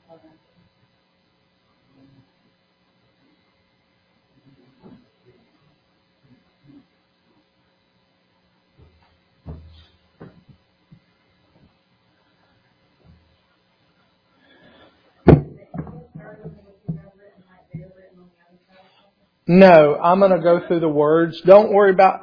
No, I'm going to go through the words. Don't worry about...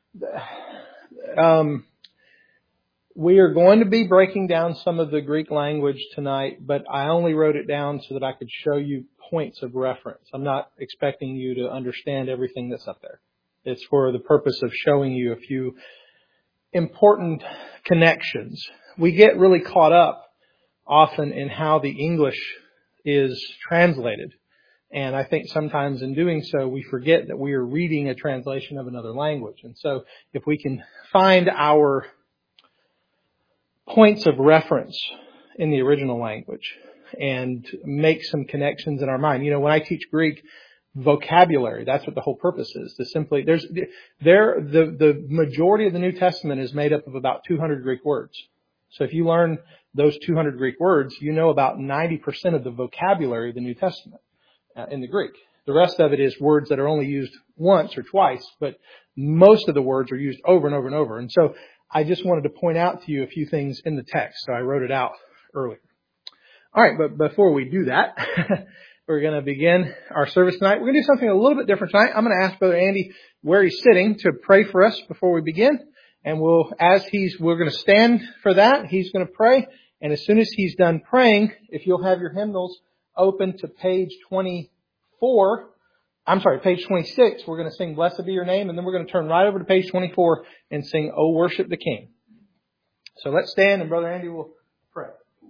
we are going to be breaking down some of the Greek language tonight, but I only wrote it down so that I could show you points of reference. I'm not expecting you to understand everything that's up there. It's for the purpose of showing you a few important connections. We get really caught up often in how the English is translated. And I think sometimes in doing so, we forget that we are reading a translation of another language. And so if we can find our points of reference in the original language and make some connections in our mind. You know, when I teach Greek vocabulary, that's what the whole purpose is. The majority of the New Testament is made up of about 200 Greek words. So if you learn those 200 Greek words, you know about 90% of the vocabulary of the New Testament. In the Greek. The rest of it is words that are only used once or twice, but most of the words are used over and over and over. And so I just wanted to point out to you a few things in the text. So I wrote it out earlier. All right, but before we do that, we're going to begin our service tonight. We're going to do something a little bit different tonight. I'm going to ask Brother Andy where he's sitting to pray for us before we begin. And we're going to stand for that. He's going to pray. And as soon as he's done praying, if you'll have your hymnals open to page 26, we're going to sing Blessed Be Your Name, and then we're going to turn right over to page 24 and sing Oh Worship the King. So let's stand and Brother Andy will pray.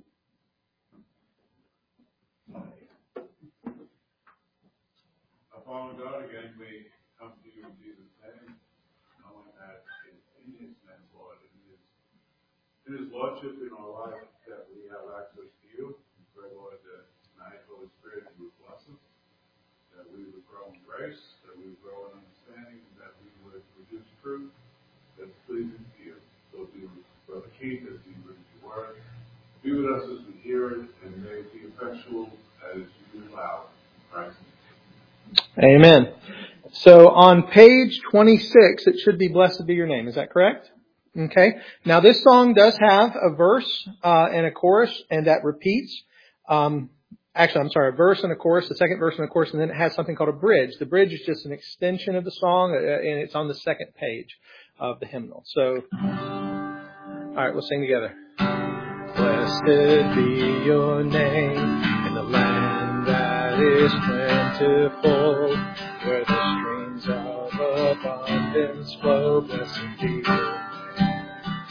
Father God, again we come to you in Jesus' name, knowing that in His name, Lord, in His Lordship in our life that we have access to you. We pray, Lord, that tonight, Holy Spirit, you would bless us, that we would grow in grace, that we would grow in understanding, and that we would produce fruit that's pleasing to you. So be with Brother Keith as he brings your word. Be with us as we hear it, and may it be effectual as you allow. Christ. Amen. So on page 26, it should be Blessed Be Your Name. Is that correct? Okay. Now this song does have a verse and a chorus, and that repeats. A verse and a chorus, the second verse and a chorus, and then it has something called a bridge. The bridge is just an extension of the song, and it's on the second page of the hymnal. So, all right, we'll sing together. Blessed be your name in the land that is plentiful, where the streams of abundance flow. Blessed be your name.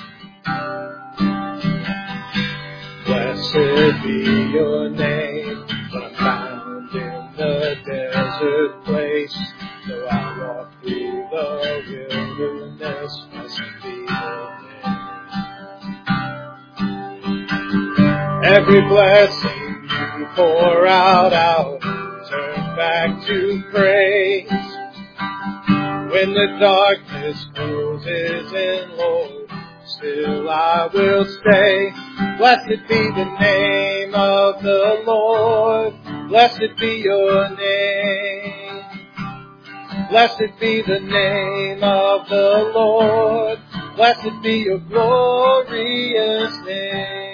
Blessed be your name, but I'm found in the desert place. Though I walk through the wilderness, blessed be your name. Every blessing you pour out, I'll turn back to praise. When the darkness closes in, Lord, still I will stay. Blessed be the name of the Lord. Blessed be your name. Blessed be the name of the Lord. Blessed be your glorious name.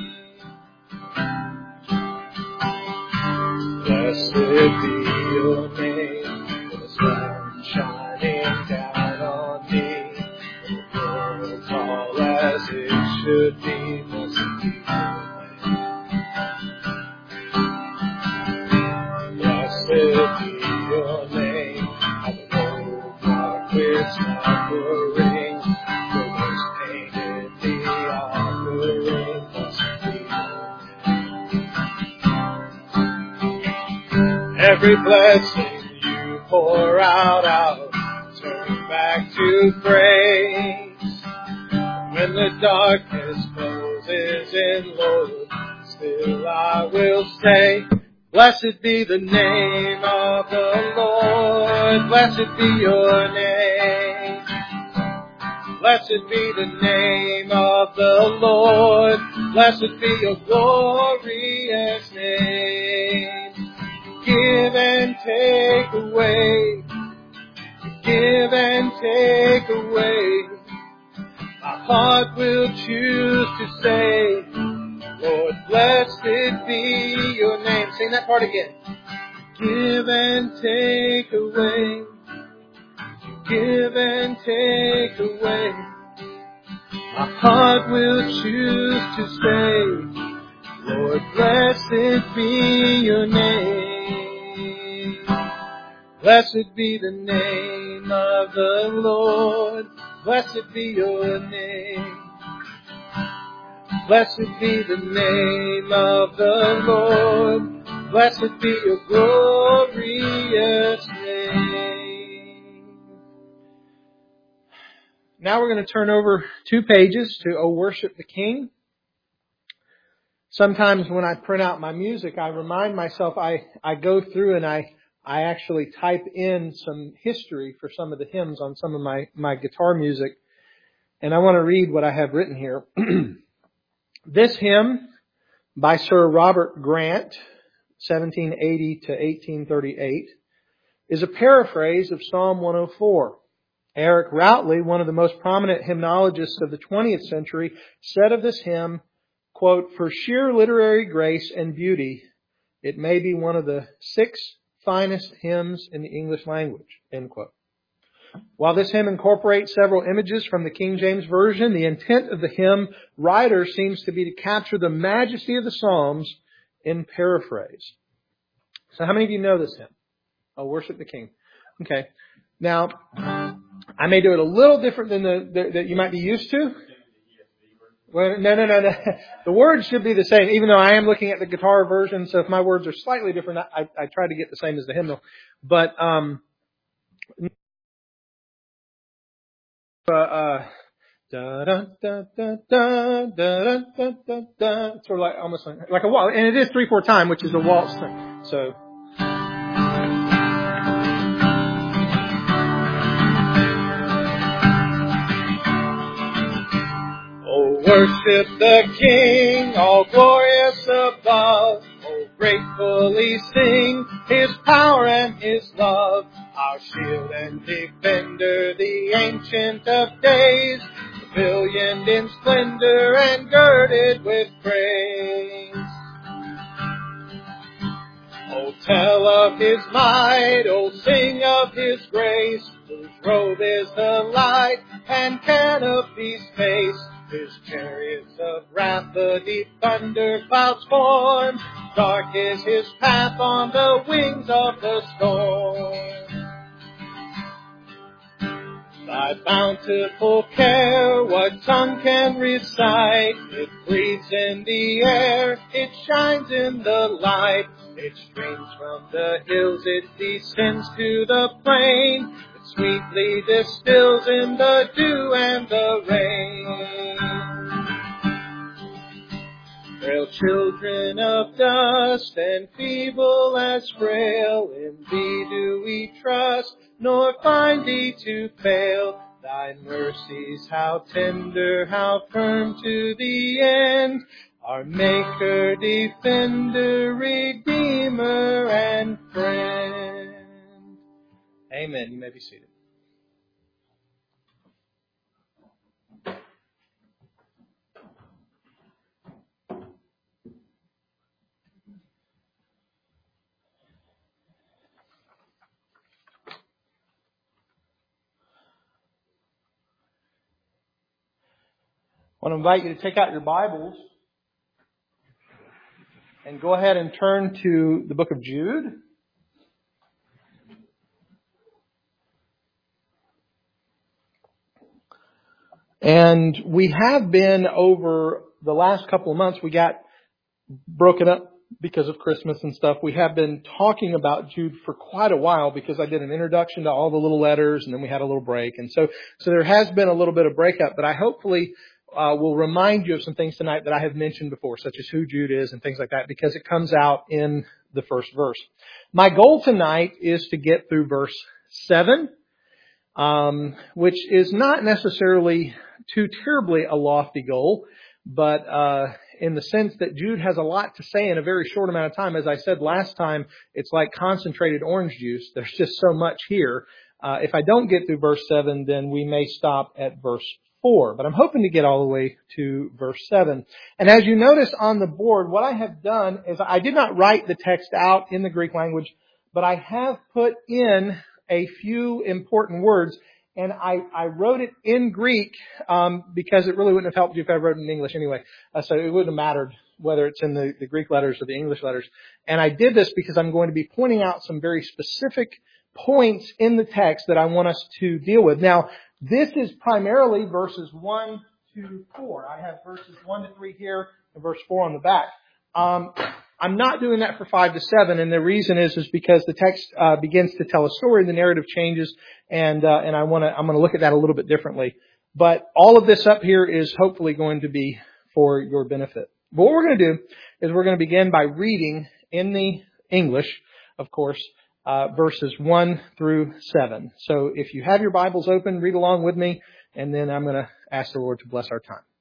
Blessed be your name, for the sun shining down on me. The world's all as it should be. Blessed be your name. Blessed be your name. How the road marked with suffering, for those painted the offering. Blessed be your name. Every blessing you pour out, I'll turn back to praise. When the darkness closes in, Lord, still I will say, blessed be the name of the Lord. Blessed be your name. Blessed be the name of the Lord. Blessed be your glorious name. Give and take away. Give and take away. My heart will choose to say, Lord, blessed be your name. Sing that part again. Give and take away. Give and take away. My heart will choose to say, Lord, blessed be your name. Blessed be the name of the Lord. Blessed be your name. Blessed be the name of the Lord. Blessed be your glorious name. Now we're going to turn over 2 pages to O Worship the King. Sometimes when I print out my music, I remind myself, I go through and I actually type in some history for some of the hymns on some of my guitar music. And I want to read what I have written here. This hymn by Sir Robert Grant, 1780 to 1838, is a paraphrase of Psalm 104. Eric Routley, one of the most prominent hymnologists of the 20th century, said of this hymn, quote, "For sheer literary grace and beauty, it may be one of the 6 finest hymns in the English language," end quote. While this hymn incorporates several images from the King James Version, the intent of the hymn writer seems to be to capture the majesty of the Psalms in paraphrase. So how many of you know this hymn? Oh, Worship the King. Okay. Now, I may do it a little different than that you might be used to. Well, no. The words should be the same, even though I am looking at the guitar version. So if my words are slightly different, I try to get the same as the hymnal. But da da da da da da da da da, sort of like almost like a waltz, and it is 3/4 time, which is a waltz thing. So. Worship the King, all glorious above. Oh, gratefully sing His power and His love. Our shield and defender, the Ancient of Days, pavillioned in splendor and girded with praise. Oh, tell of His might, oh, sing of His grace, whose robe is the light and canopy's face. His chariots of wrath the deep thunder clouds form. Dark is His path on the wings of the storm. Thy bountiful care, what tongue can recite? It breathes in the air, it shines in the light. It streams from the hills, it descends to the plain. It sweetly distills in the dew and the rain. Frail children of dust and feeble as frail, in Thee do we trust, nor find Thee to fail. Thy mercies, how tender, how firm to the end. Our Maker, Defender, Redeemer, and Friend. Amen. You may be seated. I want to invite you to take out your Bibles and go ahead and turn to the book of Jude. And we have been, over the last couple of months, we got broken up because of Christmas and stuff. We have been talking about Jude for quite a while because I did an introduction to all the little letters and then we had a little break. And so there has been a little bit of breakup, but I hopefully will remind you of some things tonight that I have mentioned before, such as who Jude is and things like that, because it comes out in the first verse. My goal tonight is to get through verse 7, which is not necessarily too terribly a lofty goal, but in the sense that Jude has a lot to say in a very short amount of time. As I said last time, it's like concentrated orange juice. There's just so much here. If I don't get through verse 7, then we may stop at verse 4. But I'm hoping to get all the way to verse 7. And as you notice on the board, what I have done is I did not write the text out in the Greek language, but I have put in a few important words. And I wrote it in Greek because it really wouldn't have helped you if I wrote it in English anyway. So it wouldn't have mattered whether it's in the Greek letters or the English letters. And I did this because I'm going to be pointing out some very specific points in the text that I want us to deal with. Now, this is primarily verses 1 to 4. I have verses 1 to 3 here and verse 4 on the back. I'm not doing that for 5 to 7, and the reason is because the text begins to tell a story, the narrative changes, and I'm going to look at that a little bit differently. But all of this up here is hopefully going to be for your benefit. But what we're going to do is we're going to begin by reading in the English, of course, verses 1 through 7. So if you have your Bibles open, read along with me, and then I'm going to ask the Lord to bless our time.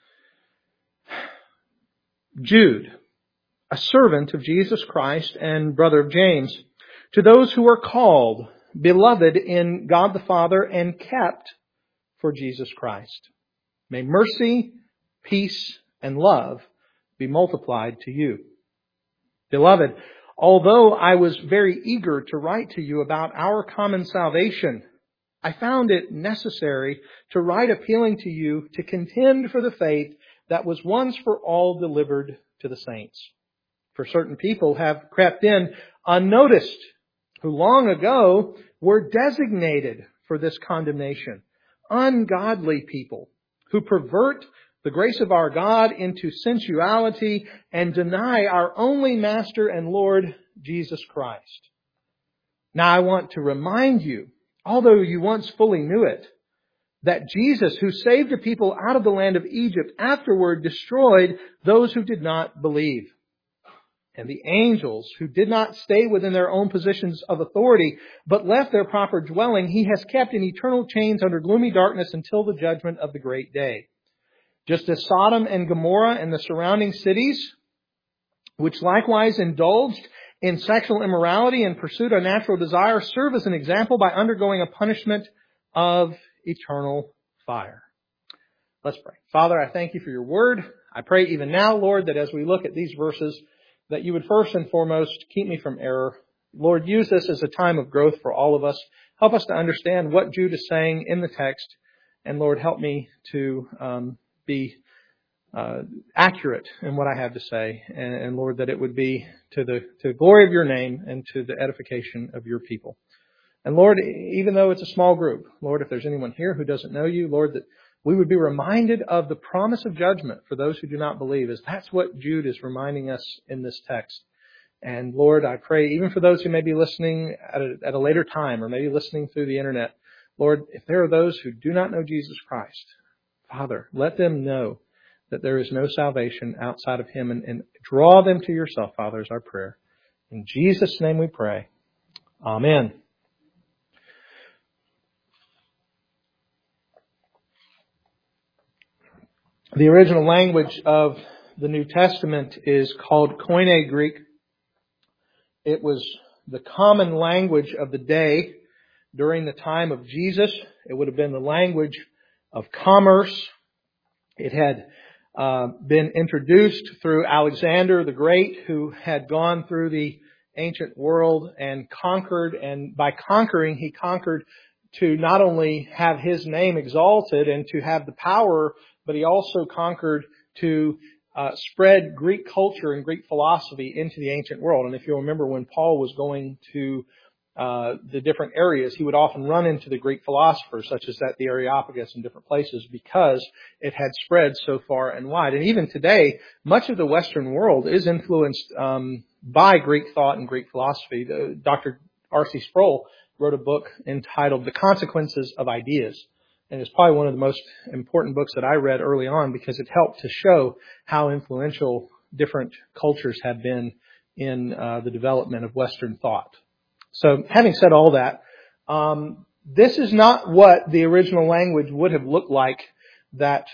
Jude, a servant of Jesus Christ and brother of James, to those who are called, beloved in God the Father, and kept for Jesus Christ. May mercy, peace, and love be multiplied to you. Beloved, although I was very eager to write to you about our common salvation, I found it necessary to write appealing to you to contend for the faith that was once for all delivered to the saints. For certain people have crept in unnoticed, who long ago were designated for this condemnation. Ungodly people who pervert the grace of our God into sensuality and deny our only Master and Lord, Jesus Christ. Now I want to remind you, although you once fully knew it, that Jesus, who saved a people out of the land of Egypt, afterward destroyed those who did not believe. And the angels who did not stay within their own positions of authority, but left their proper dwelling, He has kept in eternal chains under gloomy darkness until the judgment of the great day. Just as Sodom and Gomorrah and the surrounding cities, which likewise indulged in sexual immorality and pursued unnatural desire, serve as an example by undergoing a punishment of eternal fire. Let's pray. Father, I thank you for your word. I pray even now, Lord, that as we look at these verses, that you would first and foremost keep me from error. Lord, use this as a time of growth for all of us. Help us to understand what Jude is saying in the text. And Lord, help me to be accurate in what I have to say. And Lord, that it would be to the glory of your name and to the edification of your people. And Lord, even though it's a small group, Lord, if there's anyone here who doesn't know you, Lord, that we would be reminded of the promise of judgment for those who do not believe, as that's what Jude is reminding us in this text. And Lord, I pray even for those who may be listening at a later time or maybe listening through the internet, Lord, if there are those who do not know Jesus Christ, Father, let them know that there is no salvation outside of Him, and draw them to yourself, Father, is our prayer. In Jesus' name we pray. Amen. The original language of the New Testament is called Koine Greek. It was the common language of the day during the time of Jesus. It would have been the language of commerce. It had been introduced through Alexander the Great, who had gone through the ancient world and conquered. And by conquering, he conquered to not only have his name exalted and to have the power, but he also conquered to spread Greek culture and Greek philosophy into the ancient world. And if you'll remember, when Paul was going to the different areas, he would often run into the Greek philosophers, such as at the Areopagus and different places, because it had spread so far and wide. And even today, much of the Western world is influenced by Greek thought and Greek philosophy. Dr. R.C. Sproul wrote a book entitled The Consequences of Ideas. And it's probably one of the most important books that I read early on, because it helped to show how influential different cultures have been in the development of Western thought. So having said all that, this is not what the original language would have looked like that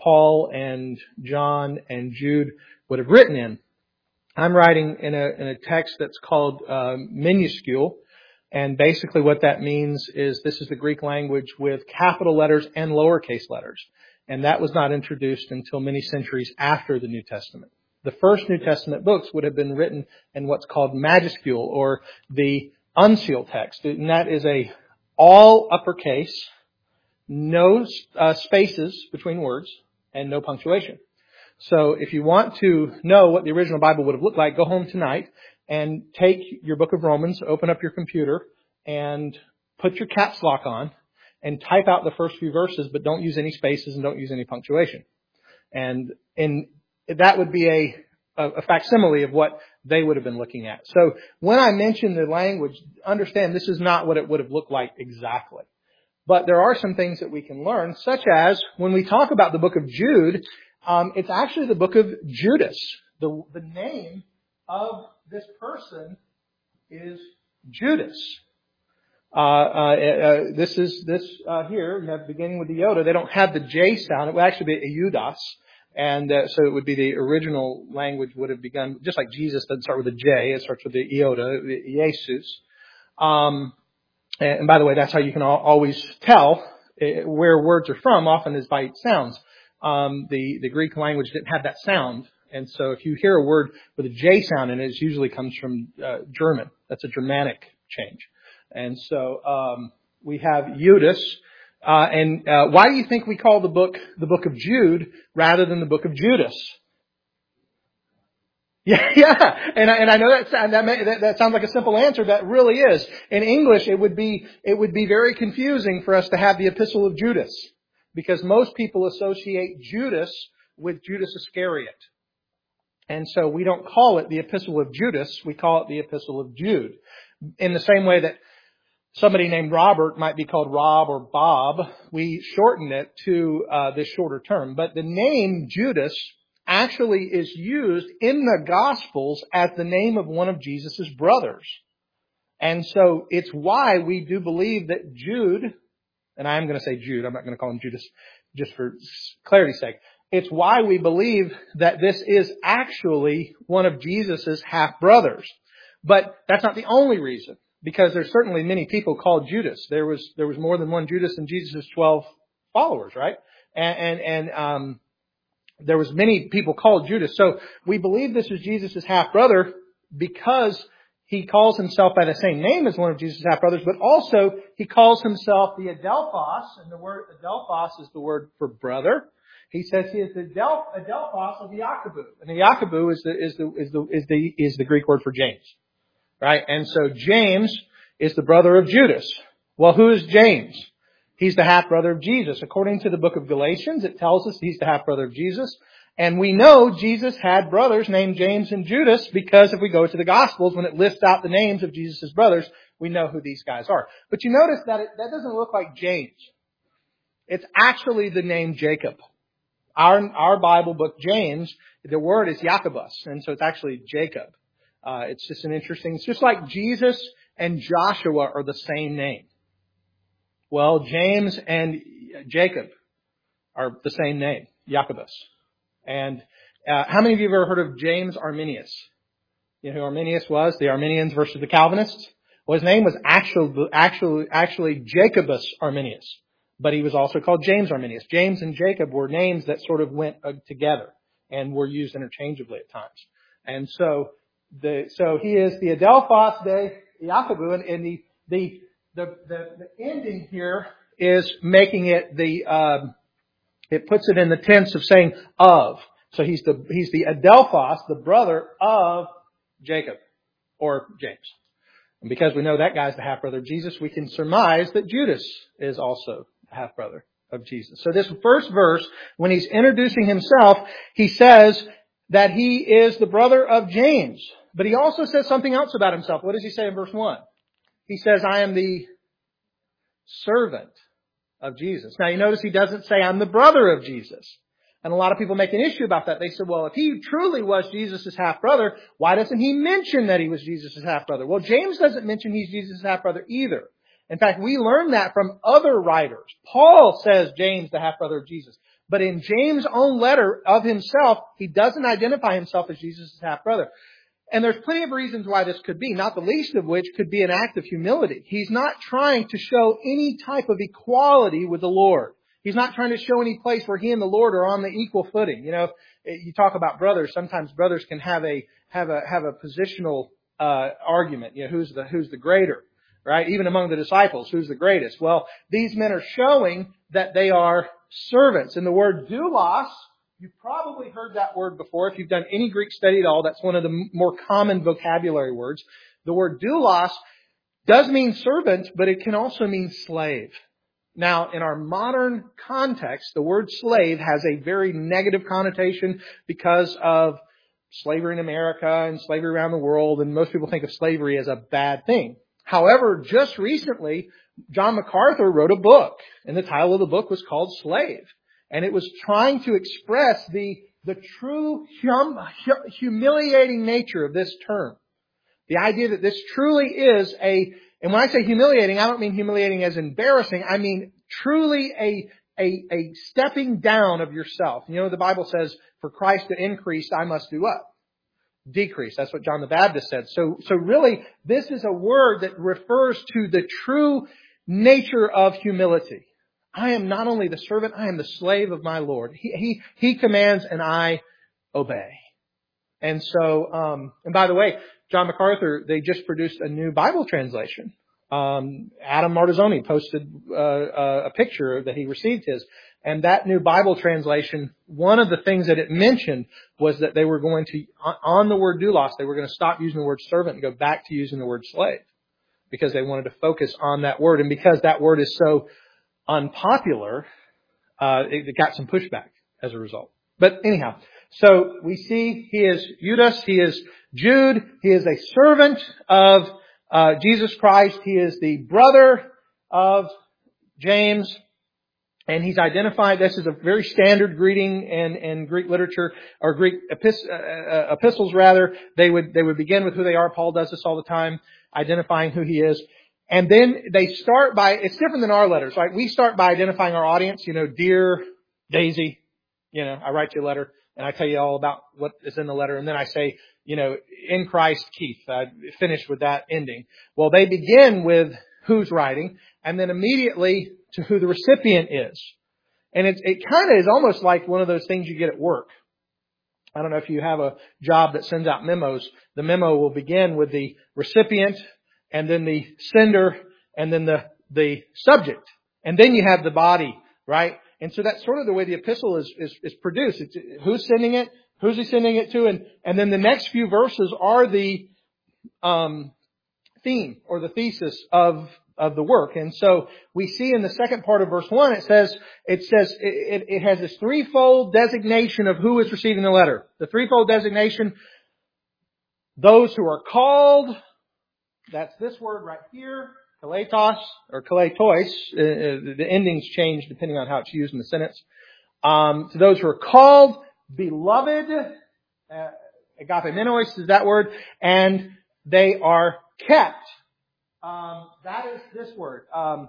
Paul and John and Jude would have written in. I'm writing in a text that's called minuscule. And basically what that means is this is the Greek language with capital letters and lowercase letters. And that was not introduced until many centuries after the New Testament. The first New Testament books would have been written in what's called majuscule, or the unsealed text. And that is a all uppercase, no spaces between words, and no punctuation. So if you want to know what the original Bible would have looked like, go home tonight and take your book of Romans, open up your computer, and put your caps lock on, and type out the first few verses, but don't use any spaces and don't use any punctuation. And that would be a facsimile of what they would have been looking at. So when I mention the language, understand this is not what it would have looked like exactly. But there are some things that we can learn, such as when we talk about the book of Jude, it's actually the book of Judas. The name of this person is Judas. This here, you have beginning with the iota. They don't have the J sound. It would actually be Eudas. And so it would be the original language would have begun, just like Jesus doesn't start with a J, it starts with the iota, Jesus. And by the way, that's how you can always tell where words are from, often is by sounds. The Greek language didn't have that sound. And so if you hear a word with a J sound in it, it usually comes from German. That's a Germanic change. And so we have Judas. And why do you think we call the book of Jude rather than the book of Judas? Yeah. And I know that sounds like a simple answer. That really is. In English, it would be very confusing for us to have the Epistle of Judas, because most people associate Judas with Judas Iscariot. And so we don't call it the Epistle of Judas. We call it the Epistle of Jude. In the same way that somebody named Robert might be called Rob or Bob, we shorten it to this shorter term. But the name Judas actually is used in the Gospels as the name of one of Jesus' brothers. And so it's why we do believe that Jude, and I'm going to say Jude, I'm not going to call him Judas just for clarity's sake. It's why we believe that this is actually one of Jesus' half-brothers. But that's not the only reason, because there's certainly many people called Judas. There was more than one Judas in Jesus' 12 followers, right? And there was many people called Judas. So we believe this is Jesus' half-brother because he calls himself by the same name as one of Jesus' half-brothers, but also he calls himself the Adelphos, and the word Adelphos is the word for brother. He says he is the Adelphos of Iakobu, and Iakobu is the Greek word for James, right? And so James is the brother of Judas. Well, who is James? He's the half-brother of Jesus. According to the book of Galatians, it tells us he's the half-brother of Jesus. And we know Jesus had brothers named James and Judas because if we go to the Gospels, when it lists out the names of Jesus' brothers, we know who these guys are. But you notice that that doesn't look like James. It's actually the name Jacob. Our Bible book, James, the word is Jacobus, and so it's actually Jacob. It's just like Jesus and Joshua are the same name. Well, James and Jacob are the same name, Jacobus. And how many of you have ever heard of James Arminius? You know who Arminius was? The Arminians versus the Calvinists? Well, his name was actually Jacobus Arminius. But he was also called James Arminius. James and Jacob were names that sort of went together and were used interchangeably at times. And so he is the Adelphos de Iakobu, and the ending here is making it it puts it in the tense of saying of. So he's the Adelphos, the brother of Jacob or James. And because we know that guy's the half-brother of Jesus, we can surmise that Judas is also the half-brother of Jesus. So this first verse, when he's introducing himself, he says that he is the brother of James. But he also says something else about himself. What does he say in verse 1? He says, I am the servant of Jesus. Now you notice he doesn't say, I'm the brother of Jesus. And a lot of people make an issue about that. They said, well, if he truly was Jesus' half-brother, why doesn't he mention that he was Jesus' half-brother? Well, James doesn't mention he's Jesus' half-brother either. In fact, we learn that from other writers. Paul says James, the half-brother of Jesus. But in James' own letter of himself, he doesn't identify himself as Jesus' half-brother. And there's plenty of reasons why this could be, not the least of which could be an act of humility. He's not trying to show any type of equality with the Lord. He's not trying to show any place where he and the Lord are on the equal footing. You know, you talk about brothers. Sometimes brothers can have a positional argument. You know, who's the greater, right? Even among the disciples, who's the greatest? Well, these men are showing that they are servants. And the word doulos, you've probably heard that word before. If you've done any Greek study at all, that's one of the more common vocabulary words. The word doulos does mean servant, but it can also mean slave. Now, in our modern context, the word slave has a very negative connotation because of slavery in America and slavery around the world, and most people think of slavery as a bad thing. However, just recently, John MacArthur wrote a book, and the title of the book was called Slave. And it was trying to express the true humiliating nature of this term. The idea that this truly is and when I say humiliating, I don't mean humiliating as embarrassing. I mean truly a stepping down of yourself. You know, the Bible says, for Christ to increase, I must do what? Decrease. That's what John the Baptist said. So really, this is a word that refers to the true nature of humility. I am not only the servant, I am the slave of my Lord. He commands and I obey. And so, and by the way, John MacArthur, they just produced a new Bible translation. Adam Martizzoni posted a picture that he received his. And that new Bible translation, one of the things that it mentioned was that they were going to, on the word doulos, they were going to stop using the word servant and go back to using the word slave. Because they wanted to focus on that word. And because that word is so unpopular, it got some pushback as a result. But anyhow, so we see he is Judas, he is Jude, he is a servant of Jesus Christ, he is the brother of James, and he's identified, this is a very standard greeting in Greek literature, or Greek epistles rather. They would begin with who they are. Paul does this all the time, identifying who he is. And then they start by, it's different than our letters, right? We start by identifying our audience, you know, dear Daisy, you know, I write you a letter and I tell you all about what is in the letter. And then I say, you know, in Christ, Keith. I finish with that ending. Well, they begin with who's writing and then immediately to who the recipient is. And it kind of is almost like one of those things you get at work. I don't know if you have a job that sends out memos. The memo will begin with the recipient and then the sender and then the subject. And then you have the body, right? And so that's sort of the way the epistle is produced. It's who's sending it, who's he sending it to, and then the next few verses are the theme or the thesis of the work. And so we see in the second part of verse 1, it says it has this threefold designation of who is receiving the letter. The threefold designation, those who are called, that's this word right here, kaletos or kaletois. The endings change depending on how it's used in the sentence. To those who are called, beloved, agapemenos is that word, and they are kept. That is this word.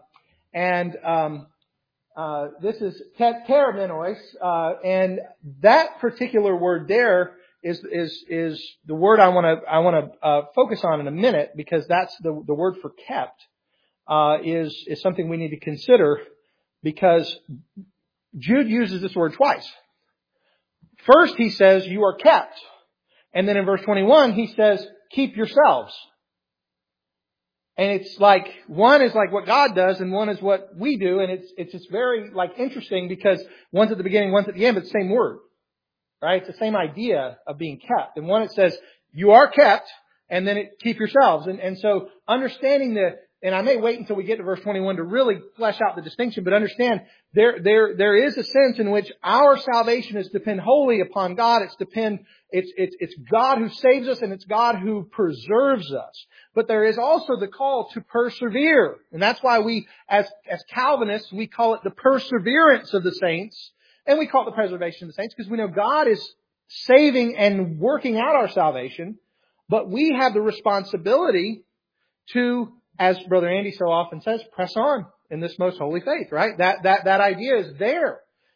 This is teramenos, and that particular word there is the word I want to focus on in a minute, because that's the word for kept, is something we need to consider, because Jude uses this word twice. First he says you are kept, and then in verse 21 he says keep yourselves. And it's like, one is like what God does and one is what we do. And it's just very like interesting, because one's at the beginning, one's at the end, but the same word, right? It's the same idea of being kept. And one it says you are kept, and then it keep yourselves. And so understanding and I may wait until we get to verse 21 to really flesh out the distinction, but understand there is a sense in which our salvation is depend wholly upon God. It's God who saves us, and it's God who preserves us. But there is also the call to persevere. And that's why we, as Calvinists, we call it the perseverance of the saints. And we call it the preservation of the saints, because we know God is saving and working out our salvation. But we have the responsibility to, as Brother Andy so often says, press on in this most holy faith, right? That idea is there.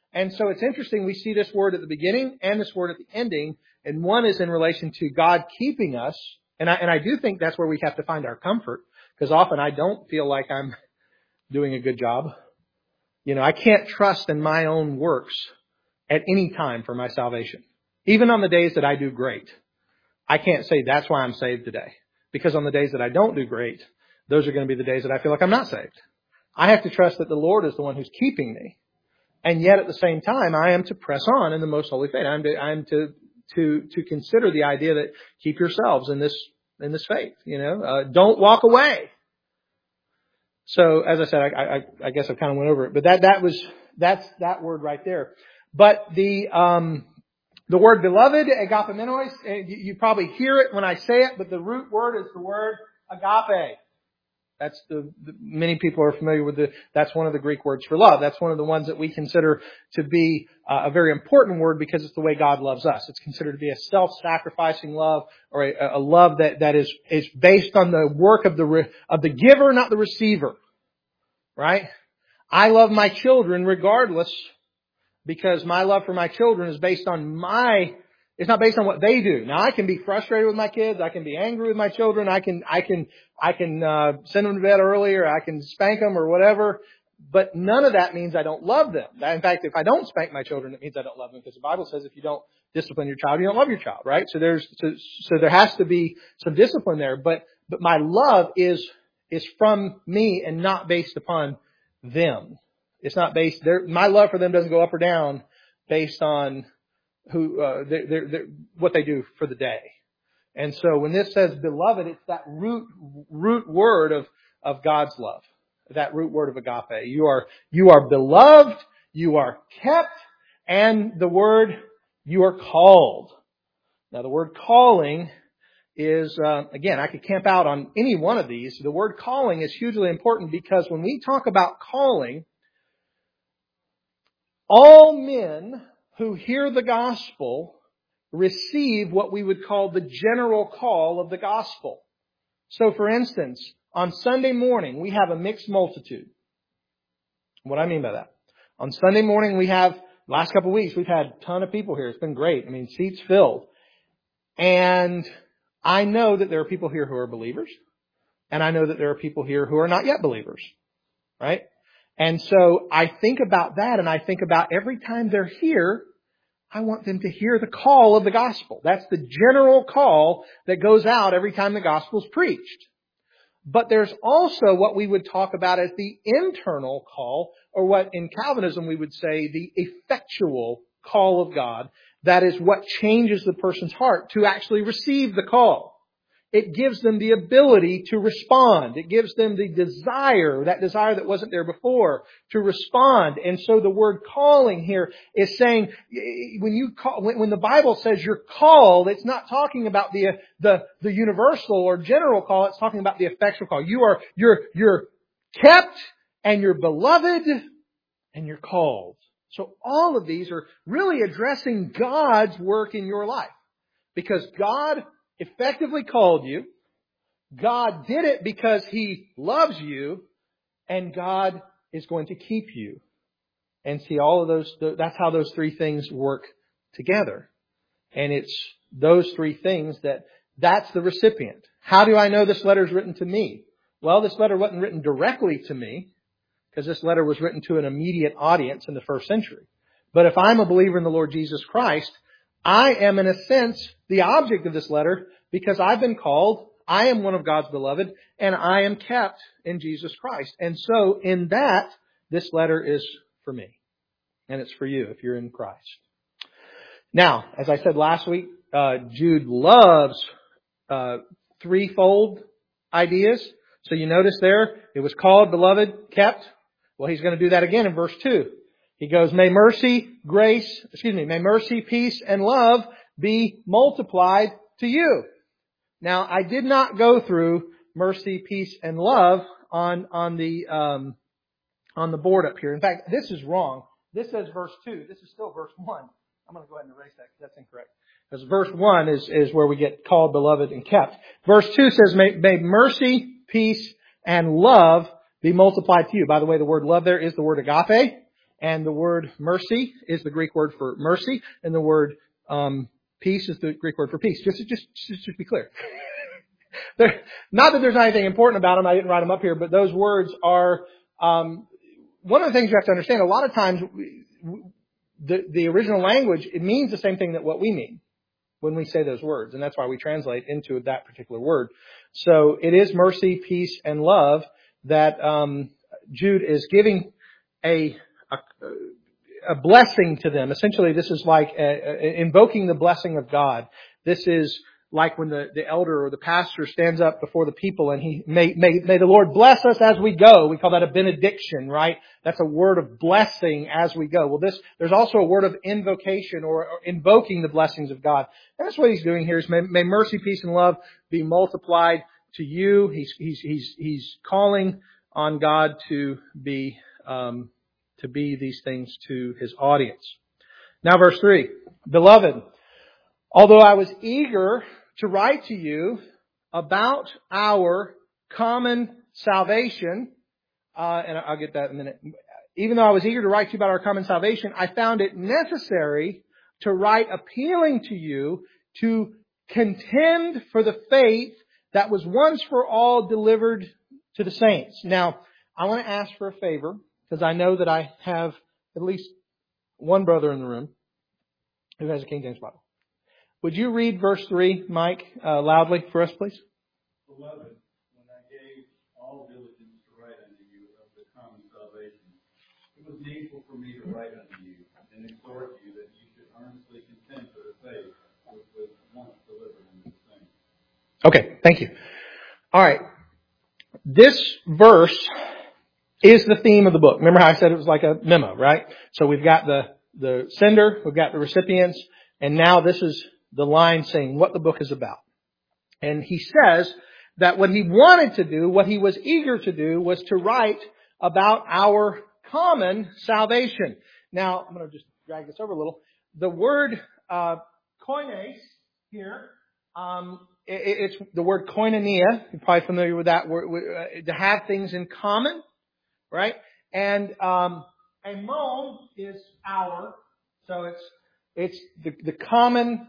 And so it's interesting, we see this word at the beginning and this word at the ending, and one is in relation to God keeping us, and I do think that's where we have to find our comfort, because often I don't feel like I'm doing a good job. I can't trust in my own works at any time for my salvation. Even on the days that I do great, I can't say that's why I'm saved today. Because on the days that I don't do great, those are going to be the days that I feel like I'm not saved. I have to trust that the Lord is the one who's keeping me. And yet at the same time, I am to press on in the most holy faith. I'm to consider the idea that keep yourselves in this faith. Don't walk away. So as I said, I guess I kind of went over it, but that's that word right there. But the word beloved, agapemenos, you probably hear it when I say it, but the root word is the word agape. That's many people are familiar with that's one of the Greek words for love. That's one of the ones that we consider to be a very important word because it's the way God loves us. It's considered to be a self-sacrificing love, or a love that is based on the work of the giver, not the receiver. Right? I love my children regardless, because my love for my children is based on it's not based on what they do. Now I can be frustrated with my kids. I can be angry with my children. I can send them to bed early, or I can spank them or whatever. But none of that means I don't love them. In fact, if I don't spank my children, it means I don't love them, because the Bible says if you don't discipline your child, you don't love your child, right? So there has to be some discipline there. But my love is from me and not based upon them. It's not based my love for them doesn't go up or down based on what they do for the day. And so when this says beloved, it's that root word of God's love. That root word of agape. You are beloved, you are kept, and the word you are called. Now the word calling is, again, I could camp out on any one of these. The word calling is hugely important, because when we talk about calling, all men who hear the gospel receive what we would call the general call of the gospel. So for instance, on Sunday morning, we have a mixed multitude. What I mean by that? On Sunday morning, last couple of weeks, we've had a ton of people here. It's been great. Seats filled. And I know that there are people here who are believers. And I know that there are people here who are not yet believers. Right? And so I think about that, and I think about every time they're here, I want them to hear the call of the gospel. That's the general call that goes out every time the gospel is preached. But there's also what we would talk about as the internal call, or what in Calvinism we would say the effectual call of God. That is what changes the person's heart to actually receive the call. It gives them the ability to respond. It gives them the desire, that desire that wasn't there before, to respond. And so the word calling here is saying, when the Bible says you're called, it's not talking about the universal or general call. It's talking about the effectual call. You're kept, and you're beloved, and you're called. So all of these are really addressing God's work in your life, because God effectively called you. God did it because He loves you, and God is going to keep you. And see, all of those, that's how those three things work together. And it's those three things that's the recipient. How do I know this letter is written to me? Well, this letter wasn't written directly to me, because this letter was written to an immediate audience in the first century. But if I'm a believer in the Lord Jesus Christ, I am, in a sense, the object of this letter, because I've been called, I am one of God's beloved, and I am kept in Jesus Christ. And so, in that, this letter is for me. And it's for you if you're in Christ. Now, as I said last week, Jude loves threefold ideas. So you notice there, it was called, beloved, kept. Well, he's going to do that again in verse 2. He goes, may mercy, peace, and love be multiplied to you. Now, I did not go through mercy, peace, and love on the board up here. In fact, this is wrong. This says verse 2. This is still verse 1. I'm going to go ahead and erase that because that's incorrect. Because verse 1 is where we get called, beloved, and kept. Verse 2 says, may mercy, peace, and love be multiplied to you. By the way, the word love there is the word agape. And the word mercy is the Greek word for mercy, and the word peace is the Greek word for peace. Just to be clear. Not that there's anything important about them. I didn't write them up here, but those words are one of the things you have to understand. A lot of times, the original language, it means the same thing that what we mean when we say those words, and that's why we translate into that particular word. So it is mercy, peace, and love that Jude is giving a blessing to them. Essentially, this is like invoking the blessing of God. This is like when the elder or the pastor stands up before the people and he may the Lord bless us as we go. We call that a benediction, right? That's a word of blessing as we go. Well, there's also a word of invocation or invoking the blessings of God. And that's what he's doing here is may mercy, peace, and love be multiplied to you. He's calling on God to be these things to his audience. Now, verse 3. Beloved, although I was eager to write to you about our common salvation, and I'll get that in a minute. Even though I was eager to write to you about our common salvation, I found it necessary to write appealing to you to contend for the faith that was once for all delivered to the saints. Now, I want to ask for a favor, because I know that I have at least one brother in the room who has a King James Bible. Would you read verse 3, Mike, loudly for us, please? Beloved, when I gave all diligence to write unto you of the common salvation, it was needful for me to write unto you and exhort you that you should earnestly contend for the faith which was once delivered unto the saints. Okay, thank you. All right. This verse is the theme of the book. Remember how I said it was like a memo, right? So we've got the sender, we've got the recipients, and now this is the line saying what the book is about. And he says that what he wanted to do, what he was eager to do, was to write about our common salvation. Now, I'm going to just drag this over a little. The word koines here, it's the word koinonia. You're probably familiar with that word, to have things in common, right? And amon is our, so it's the common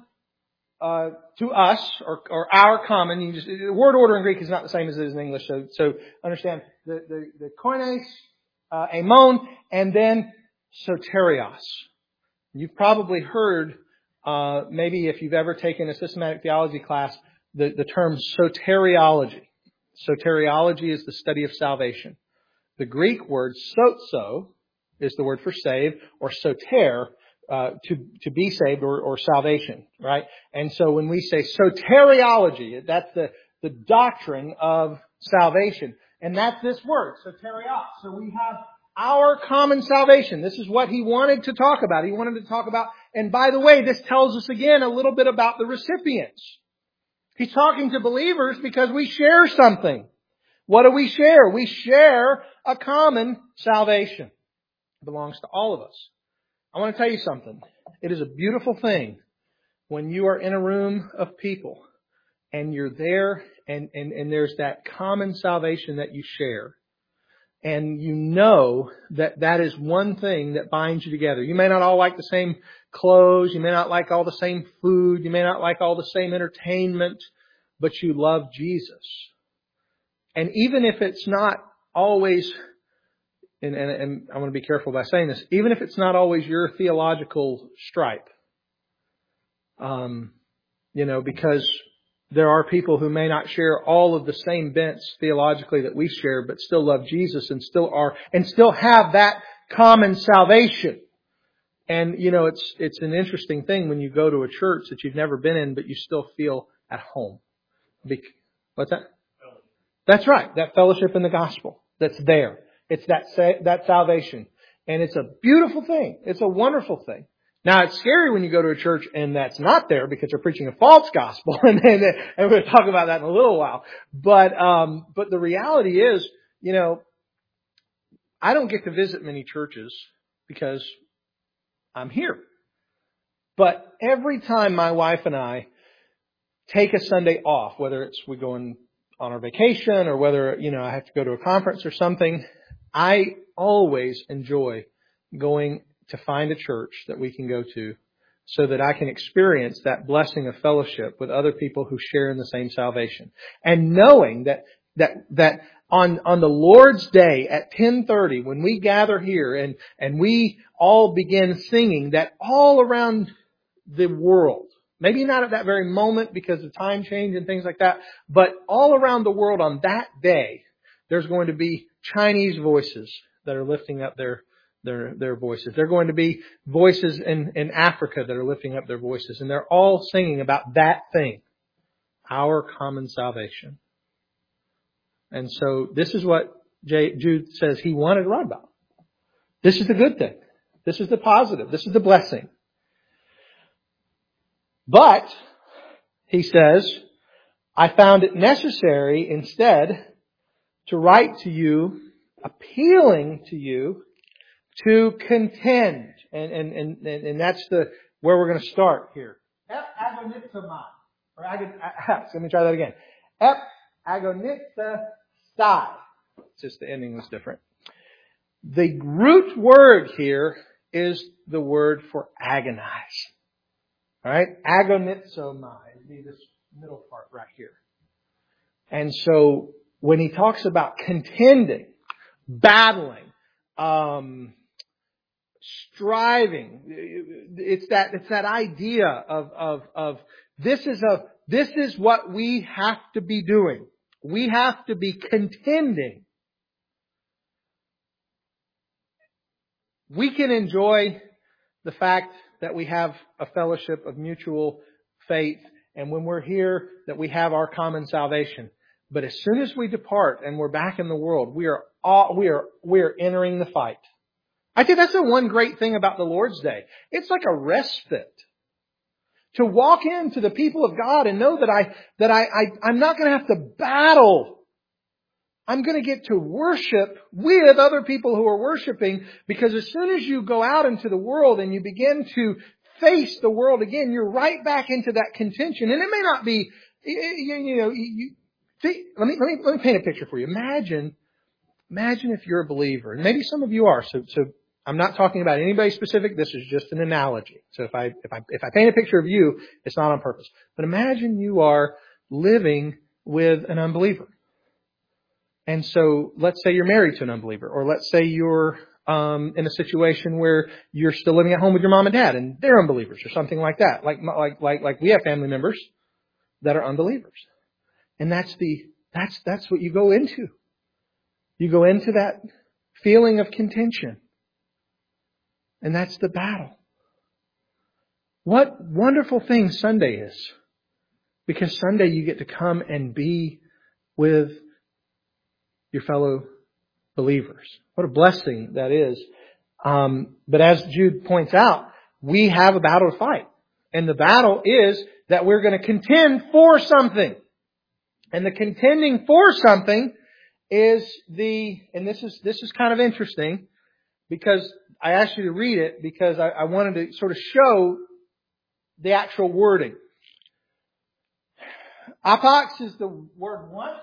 to us, or our common. The word order in Greek is not the same as it is in English, so understand the koines, amon, and then soterios. You've probably heard, maybe if you've ever taken a systematic theology class, the term soteriology. Soteriology is the study of salvation. The Greek word sozo is the word for save, or soter, to be saved or salvation, right? And so when we say soteriology, that's the doctrine of salvation. And that's this word, soterios. So we have our common salvation. This is what he wanted to talk about. He wanted to talk about, and by the way, this tells us again a little bit about the recipients. He's talking to believers because we share something. What do we share? We share a common salvation. It belongs to all of us. I want to tell you something. It is a beautiful thing when you are in a room of people and you're there and there's that common salvation that you share. And you know that is one thing that binds you together. You may not all like the same clothes. You may not like all the same food. You may not like all the same entertainment, but you love Jesus. And even if it's not always, and I want to be careful by saying this, even if it's not always your theological stripe, because there are people who may not share all of the same bents theologically that we share, but still love Jesus and still have that common salvation. And, it's an interesting thing when you go to a church that you've never been in, but you still feel at home. What's that? That's right. That fellowship in the gospel that's there. It's that salvation. And it's a beautiful thing. It's a wonderful thing. Now, it's scary when you go to a church and that's not there because they're preaching a false gospel. And we're going to talk about that in a little while. But the reality is, I don't get to visit many churches because I'm here. But every time my wife and I take a Sunday off, whether it's we go on our vacation or whether, I have to go to a conference or something, I always enjoy going to find a church that we can go to so that I can experience that blessing of fellowship with other people who share in the same salvation. And knowing that on the Lord's Day at 10:30, when we gather here and we all begin singing, that all around the world, maybe not at that very moment because of time change and things like that, but all around the world on that day, there's going to be Chinese voices that are lifting up their voices. There are going to be voices in Africa that are lifting up their voices, and they're all singing about that thing, our common salvation. And so this is what Jude says he wanted to write about. This is the good thing. This is the positive. This is the blessing. But, he says, I found it necessary instead to write to you, appealing to you, to contend. And that's where we're going to start here. Ep agonizomai. Let me try that again. Ep agonizomai. It's just the ending was different. The root word here is the word for agonize. Alright? Agonizomai. It'd be this middle part right here. And so, when he talks about contending, battling, striving, it's that idea of this is what we have to be doing. We have to be contending. We can enjoy the fact that we have a fellowship of mutual faith, and when we're here, that we have our common salvation. But as soon as we depart and we're back in the world, we are entering the fight. I think that's the one great thing about the Lord's Day. It's like a respite. To walk into the people of God and know that I'm not going to have to battle. I'm going to get to worship with other people who are worshiping, because as soon as you go out into the world and you begin to face the world again, you're right back into that contention. And it may not be, let me paint a picture for you. Imagine if you're a believer, and maybe some of you are. So I'm not talking about anybody specific. This is just an analogy. So if I paint a picture of you, it's not on purpose. But imagine you are living with an unbeliever. And so let's say you're married to an unbeliever, or let's say you're in a situation where you're still living at home with your mom and dad and they're unbelievers, or something like that. Like we have family members that are unbelievers. And that's what you go into. You go into that feeling of contention. And that's the battle. What wonderful thing Sunday is. Because Sunday you get to come and be with your fellow believers. What a blessing that is. But as Jude points out, we have a battle to fight. And the battle is that we're going to contend for something. And the contending for something is and this is kind of interesting, because I asked you to read it because I wanted to sort of show the actual wording. Apox is the word once.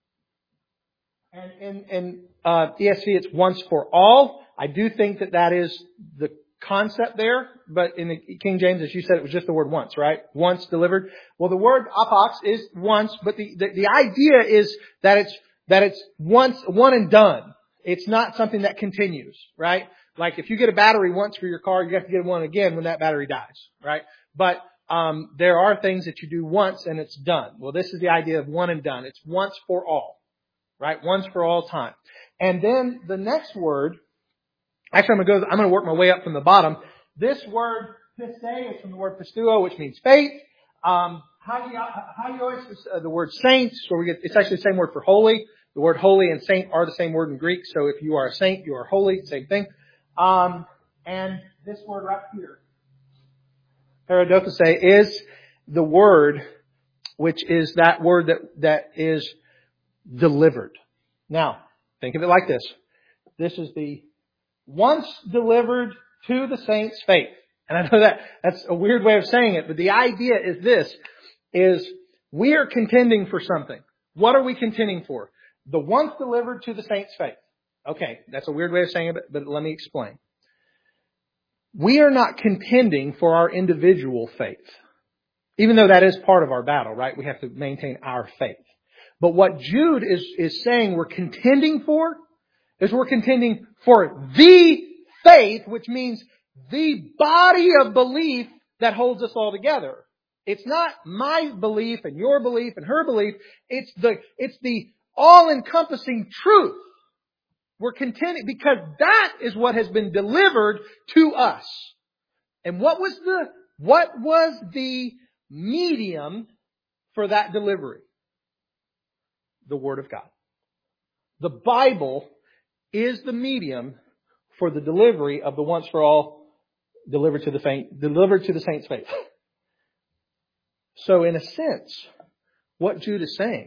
And in ESV it's once for all. I do think that is the concept there, but in the King James, as you said, it was just the word once, right? Once delivered. Well, the word apox is once, but the idea is that it's once, one and done. It's not something that continues, right? Like if you get a battery once for your car, you have to get one again when that battery dies, right? But there are things that you do once and it's done. Well, this is the idea of one and done. It's once for all, right? Once for all time. And then the next word, actually I'm going to work my way up from the bottom. This word piste is from the word pistuo, which means faith. Hagios is the word saints, where it's actually the same word for holy. The word holy and saint are the same word in Greek. So if you are a saint, you are holy, same thing. And this word right here, paradoxose, is the word which is that word that is delivered. Now, think of it like this. This is the once delivered to the saints' faith. And I know that's a weird way of saying it, but the idea is this, is we are contending for something. What are we contending for? The once delivered to the saints' faith. Okay, that's a weird way of saying it, but let me explain. we are not contending for our individual faith. Even though that is part of our battle, right? We have to maintain our faith. But what Jude is saying we're contending for is we're contending for the faith, which means the body of belief that holds us all together. It's not my belief and your belief and her belief. It's the all-encompassing truth. We're contending because that is what has been delivered to us. And what was the medium for that delivery? The Word of God. The Bible is the medium for the delivery of the once for all delivered to the saints' faith. So in a sense, what Jude is saying,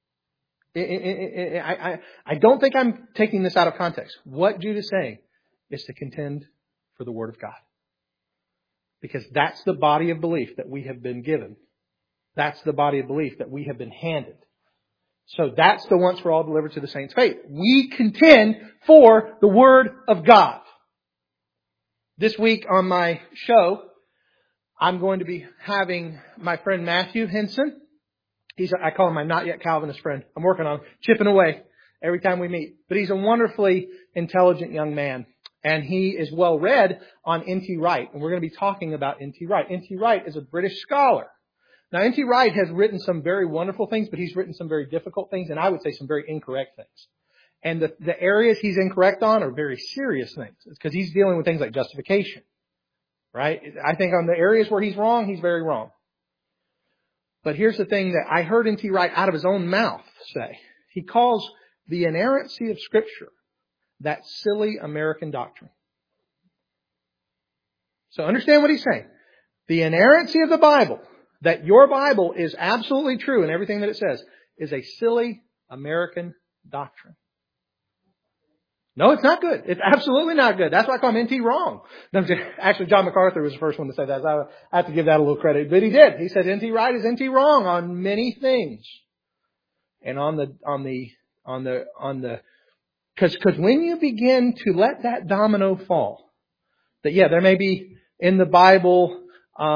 I don't think I'm taking this out of context. What Jude is saying is to contend for the Word of God. Because that's the body of belief that we have been given. That's the body of belief that we have been handed. So that's the once for all delivered to the saints' faith. We contend for the Word of God. This week on my show, I'm going to be having my friend Matthew Henson. I call him my not yet Calvinist friend. I'm working on him, chipping away every time we meet. But he's a wonderfully intelligent young man. And he is well read on N.T. Wright. And we're going to be talking about N.T. Wright. N.T. Wright is a British scholar. Now, N.T. Wright has written some very wonderful things, but he's written some very difficult things, and I would say some very incorrect things. And the areas he's incorrect on are very serious things. It's because he's dealing with things like justification. Right? I think on the areas where he's wrong, he's very wrong. But here's the thing that I heard N.T. Wright out of his own mouth say. He calls the inerrancy of Scripture that silly American doctrine. So understand what he's saying. The inerrancy of the Bible, that your Bible is absolutely true in everything that it says, is a silly American doctrine. No, it's not good. It's absolutely not good. That's why I call him N.T. wrong. Actually, John MacArthur was the first one to say that. So I have to give that a little credit. But he did. He said N.T. Wright is N.T. wrong on many things. And because when you begin to let that domino fall, that there may be in the Bible,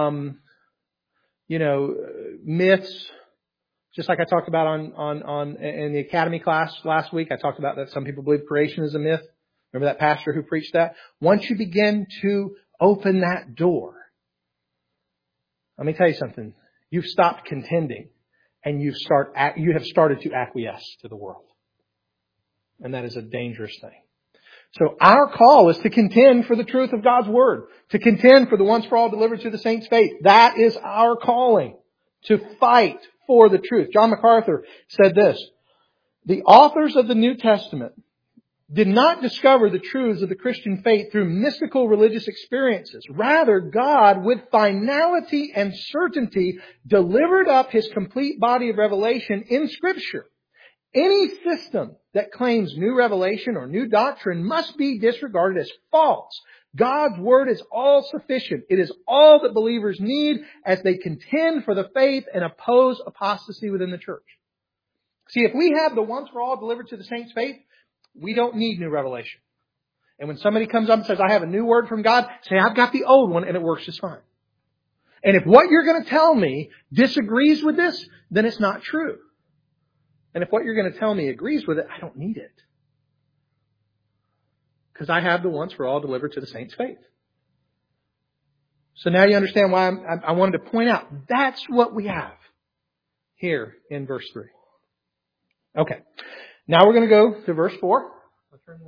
myths, just like I talked about in the academy class last week. I talked about that some people believe creation is a myth. Remember that pastor who preached that? Once you begin to open that door, let me tell you something. You've stopped contending and you have started to acquiesce to the world. And that is a dangerous thing. So our call is to contend for the truth of God's Word. To contend for the once for all delivered to the saints' faith. That is our calling. To fight for the truth. John MacArthur said this. The authors of the New Testament did not discover the truths of the Christian faith through mystical religious experiences. Rather, God, with finality and certainty, delivered up His complete body of revelation in Scripture. Any system that claims new revelation or new doctrine must be disregarded as false. God's Word is all sufficient. It is all that believers need as they contend for the faith and oppose apostasy within the church. See, if we have the once for all delivered to the saints' faith, we don't need new revelation. And when somebody comes up and says, I have a new word from God, say, I've got the old one and it works just fine. And if what you're going to tell me disagrees with this, then it's not true. And if what you're going to tell me agrees with it, I don't need it. Because I have the once for all delivered to the saints' faith. So now you understand why I wanted to point out that's what we have here in verse 3. Okay. Now we're going to go to verse 4. I'll turn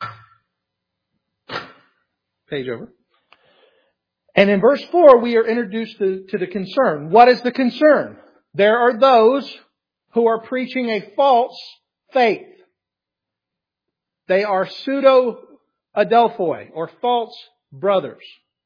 the page over. And in verse 4, we are introduced to the concern. What is the concern? There are those who are preaching a false faith. They are pseudo-adelphoi, or false brothers.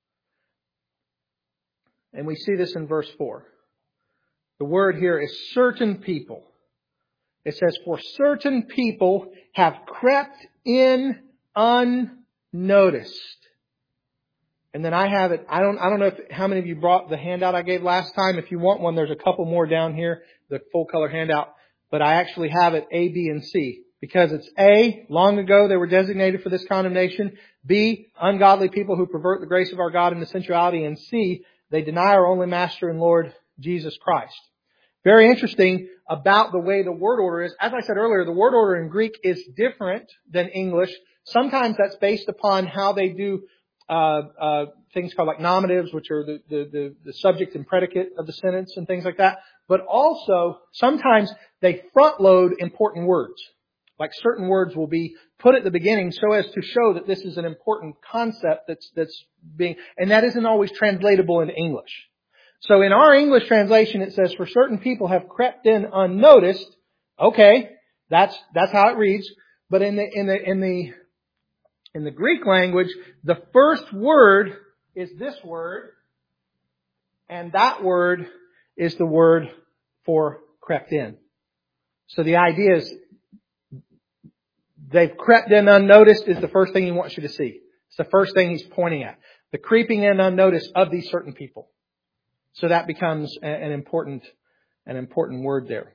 And we see this in verse 4. The word here is certain people. It says, for certain people have crept in unnoticed. And then I have it. I don't know how many of you brought the handout I gave last time. If you want one, there's a couple more down here, the full color handout. But I actually have it A, B, and C. Because it's A, long ago they were designated for this condemnation. B, ungodly people who pervert the grace of our God into sensuality. And C, they deny our only Master and Lord, Jesus Christ. Very interesting about the way the word order is. As I said earlier, the word order in Greek is different than English. Sometimes that's based upon how they do things called like nominatives, which are the subject and predicate of the sentence and things like that. But also, sometimes they front load important words. Like certain words will be put at the beginning so as to show that this is an important concept that's being, and that isn't always translatable into English. So in our English translation, it says, for certain people have crept in unnoticed. Okay, that's how it reads. But in the Greek language, the first word is this word, and that word is the word for crept in. So the idea is they've crept in unnoticed is the first thing he wants you to see. It's the first thing he's pointing at. The creeping in unnoticed of these certain people. So that becomes an important word there.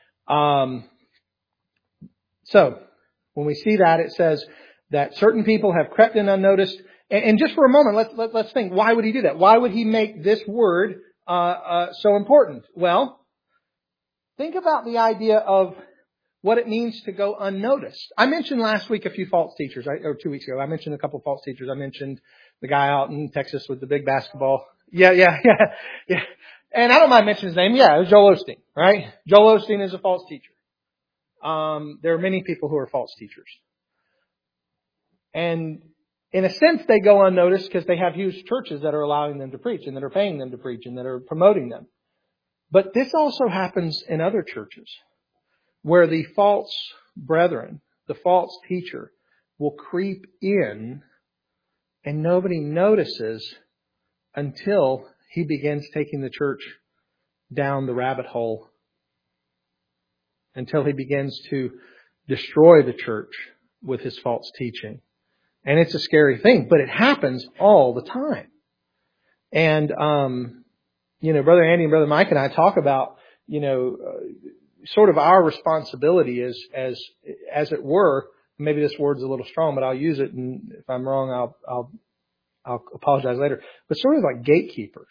So when we see that, it says that certain people have crept in unnoticed. And just for a moment, let's think. Why would he do that? Why would he make this word so important? Well, think about the idea of what it means to go unnoticed. I mentioned last week a few false teachers, or 2 weeks ago. I mentioned a couple of false teachers. I mentioned the guy out in Texas with the big basketball. Yeah. And I don't mind mentioning his name. Yeah, it was Joel Osteen, right? Joel Osteen is a false teacher. There are many people who are false teachers. And in a sense, they go unnoticed because they have huge churches that are allowing them to preach and that are paying them to preach and that are promoting them. But this also happens in other churches where the false brethren, the false teacher, will creep in and nobody notices until he begins taking the church down the rabbit hole, until he begins to destroy the church with his false teaching. And it's a scary thing, but it happens all the time. And, Brother Andy and Brother Mike and I talk about, sort of our responsibility is, as it were, maybe this word's a little strong, but I'll use it, and if I'm wrong, I'll apologize later. But sort of like gatekeepers.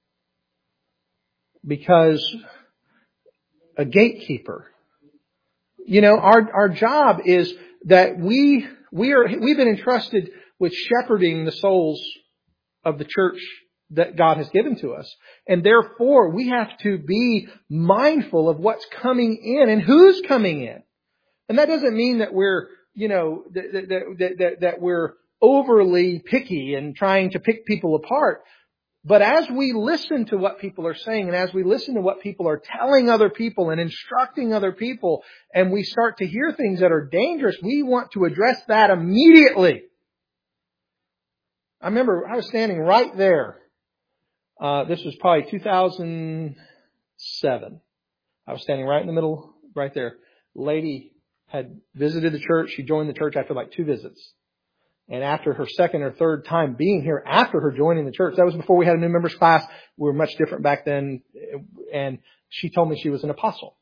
Because a gatekeeper, our job is that we've been entrusted with shepherding the souls of the church that God has given to us. And therefore, we have to be mindful of what's coming in and who's coming in. And that doesn't mean that we're, that we're overly picky and trying to pick people apart. But as we listen to what people are saying and as we listen to what people are telling other people and instructing other people, and we start to hear things that are dangerous, we want to address that immediately. I remember I was standing right there. This was probably 2007. I was standing right in the middle, right there. Lady had visited the church. She joined the church after like 2 visits. And after her second or third time being here, after her joining the church, that was before we had a new members class. We were much different back then. And she told me she was an apostle.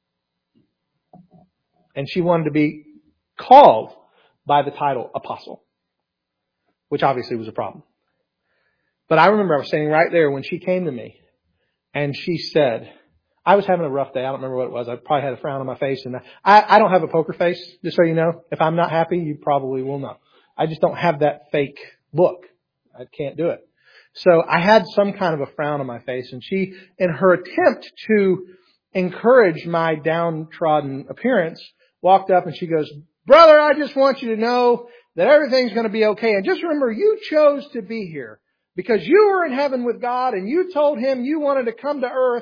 And she wanted to be called by the title apostle, which obviously was a problem. But I remember I was standing right there when she came to me and she said, I was having a rough day. I don't remember what it was. I probably had a frown on my face. And I don't have a poker face, just so you know. If I'm not happy, you probably will know. I just don't have that fake look. I can't do it. So I had some kind of a frown on my face. And she, in her attempt to encourage my downtrodden appearance, walked up and she goes, brother, I just want you to know that everything's going to be okay. And just remember, you chose to be here because you were in heaven with God and you told Him you wanted to come to earth.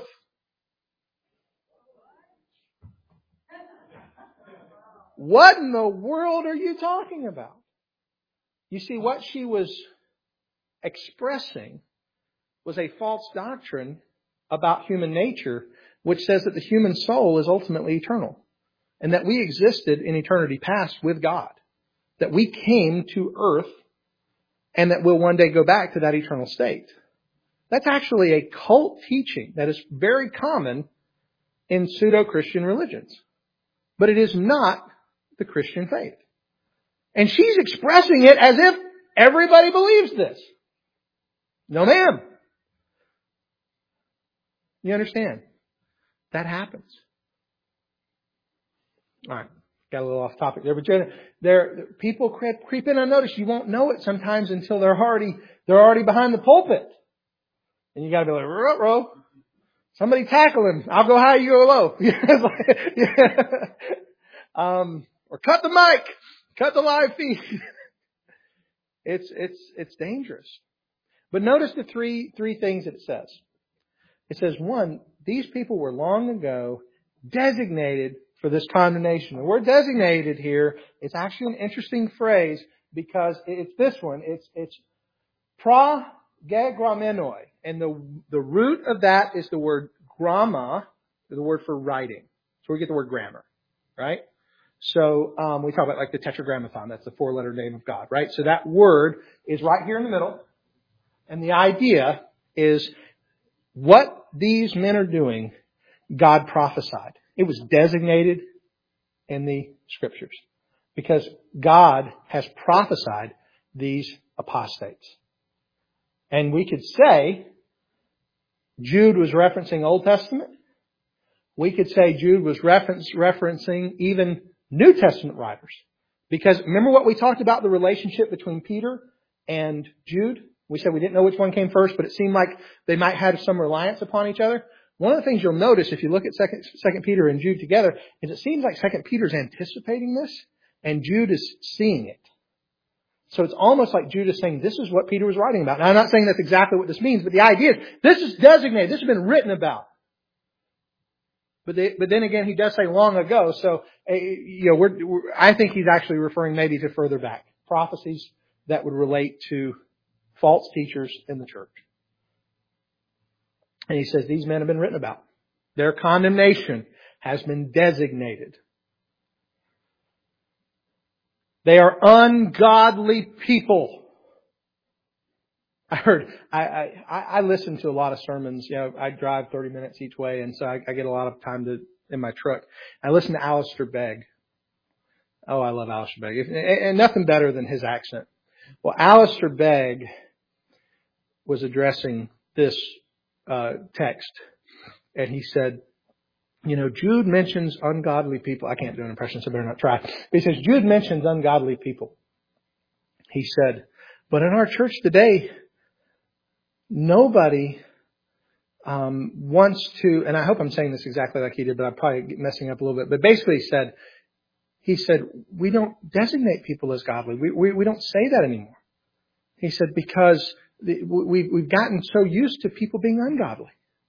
What in the world are you talking about? You see, what she was expressing was a false doctrine about human nature, which says that the human soul is ultimately eternal and that we existed in eternity past with God, that we came to earth and that we'll one day go back to that eternal state. That's actually a cult teaching that is very common in pseudo-Christian religions. But it is not the Christian faith. And she's expressing it as if everybody believes this. No, ma'am. You understand? That happens. All right. Got a little off topic there, but people creep in unnoticed. You won't know it sometimes until they're already behind the pulpit. And you gotta be like, ruh-roh. Somebody tackle him. I'll go high, you go low. Or cut the mic. Cut the live feed. It's dangerous. But notice the three things that it says. It says, one, these people were long ago designated for this condemnation. The word designated here is actually an interesting phrase because it's this one. It's progegrammenoi. And the root of that is the word gramma, the word for writing. So we get the word grammar, right? So we talk about like the Tetragrammaton. That's the 4-letter name of God, right? So that word is right here in the middle. And the idea is what these men are doing, God prophesied. It was designated in the Scriptures because God has prophesied these apostates. And we could say Jude was referencing Old Testament. We could say Jude was referencing even New Testament writers. Because remember what we talked about, the relationship between Peter and Jude? We said we didn't know which one came first, but it seemed like they might have some reliance upon each other. One of the things you'll notice if you look at Second Peter and Jude together is it seems like Second Peter's anticipating this and Jude is seeing it. So it's almost like Jude is saying this is what Peter was writing about. Now I'm not saying that's exactly what this means, but the idea is this is designated, this has been written about. But then again, he does say long ago. So I think he's actually referring maybe to further back prophecies that would relate to false teachers in the church. And he says these men have been written about. Their condemnation has been designated. They are ungodly people. I listen to a lot of sermons. I drive 30 minutes each way, and so I get a lot of time in my truck. I listen to Alistair Begg. Oh, I love Alistair Begg. And nothing better than his accent. Well, Alistair Begg was addressing this text, and he said, Jude mentions ungodly people. I can't do an impression, so I better not try. But he says, Jude mentions ungodly people. He said, but in our church today, nobody wants to, and I hope I'm saying this exactly like he did, but I'm probably messing up a little bit. But basically he said, we don't designate people as godly. We don't say that anymore. He said, because we've gotten so used to people being ungodly.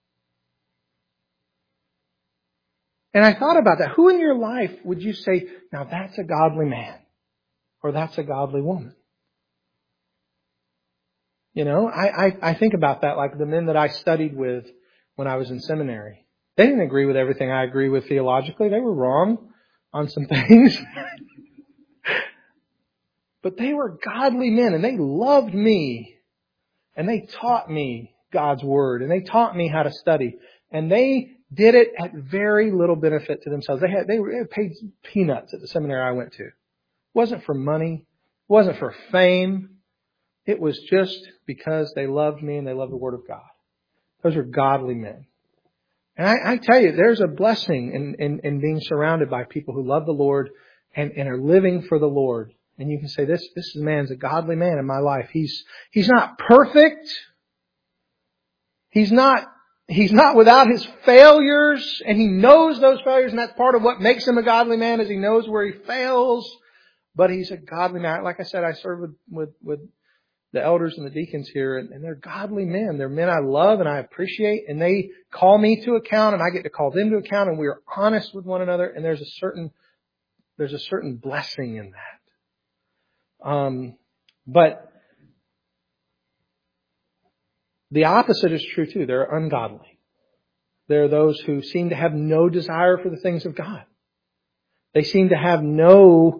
And I thought about that. Who in your life would you say, now that's a godly man or that's a godly woman? I think about that, like the men that I studied with when I was in seminary. They didn't agree with everything I agree with theologically. They were wrong on some things. But they were godly men and they loved me. And they taught me God's Word. And they taught me how to study. And they did it at very little benefit to themselves. They paid peanuts at the seminary I went to. It wasn't for money. It wasn't for fame. It was just because they loved me and they loved the Word of God. Those are godly men. And I tell you, there's a blessing in being surrounded by people who love the Lord and are living for the Lord. And you can say, this man's a godly man in my life. He's not perfect. He's not without his failures, and he knows those failures, and that's part of what makes him a godly man, is he knows where he fails. But he's a godly man. Like I said, I serve with the elders and the deacons here, and they're godly men. They're men I love and I appreciate, and they call me to account, and I get to call them to account, and we are honest with one another, and there's a certain blessing in that. But the opposite is true too. They're ungodly. They're those who seem to have no desire for the things of God. They seem to have no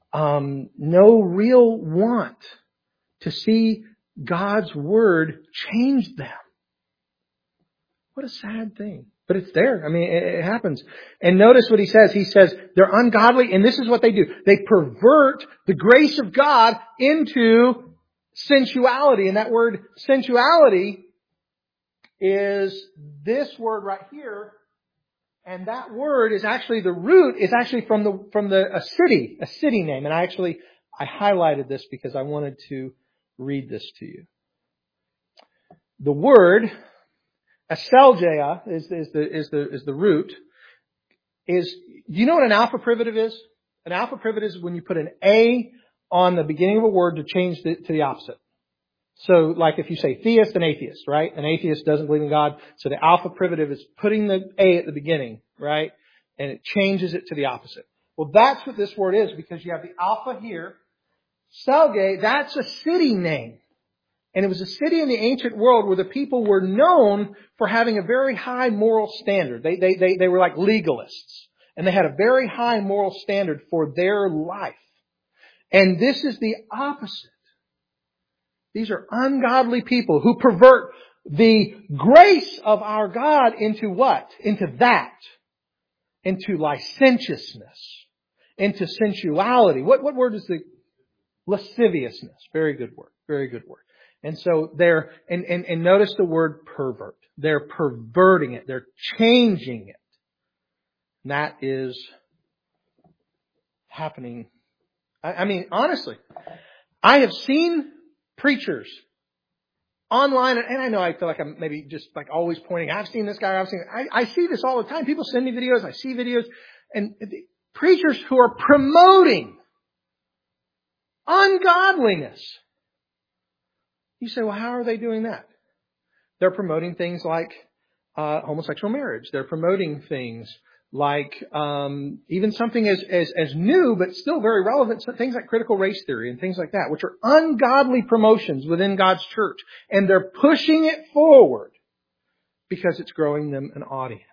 real want to see God's Word change them. What a sad thing. But it's there. I mean, it happens. And notice what he says. He says they're ungodly, and this is what they do. They pervert the grace of God into sensuality. And that word sensuality is this word right here. And that word is actually, the root is actually from a city name. And I highlighted this because I wanted to read this to you. The word aselgeia is the root. Do you know what an alpha privative is? An alpha privative is when you put an A on the beginning of a word to change to the opposite. So, like if you say theist and atheist, right? An atheist doesn't believe in God. So the alpha privative is putting the A at the beginning, right? And it changes it to the opposite. Well, that's what this word is, because you have the alpha here. Selge, that's a city name. And it was a city in the ancient world where the people were known for having a very high moral standard. They were like legalists. And they had a very high moral standard for their life. And this is the opposite. These are ungodly people who pervert the grace of our God into what? Into that. Into licentiousness. Into sensuality. What word is the lasciviousness? Very good word. Very good word. And so and notice the word pervert. They're perverting it. They're changing it. And that is happening. I mean, honestly, I have seen preachers online, and I know I feel like I'm maybe just like always pointing, I've seen this guy, I see this all the time. People send me videos, I see videos, and preachers who are promoting ungodliness. You say, well, how are they doing that? They're promoting things like homosexual marriage. They're promoting things like even something as new but still very relevant, so things like critical race theory and things like that, which are ungodly promotions within God's church. And they're pushing it forward because it's growing them an audience.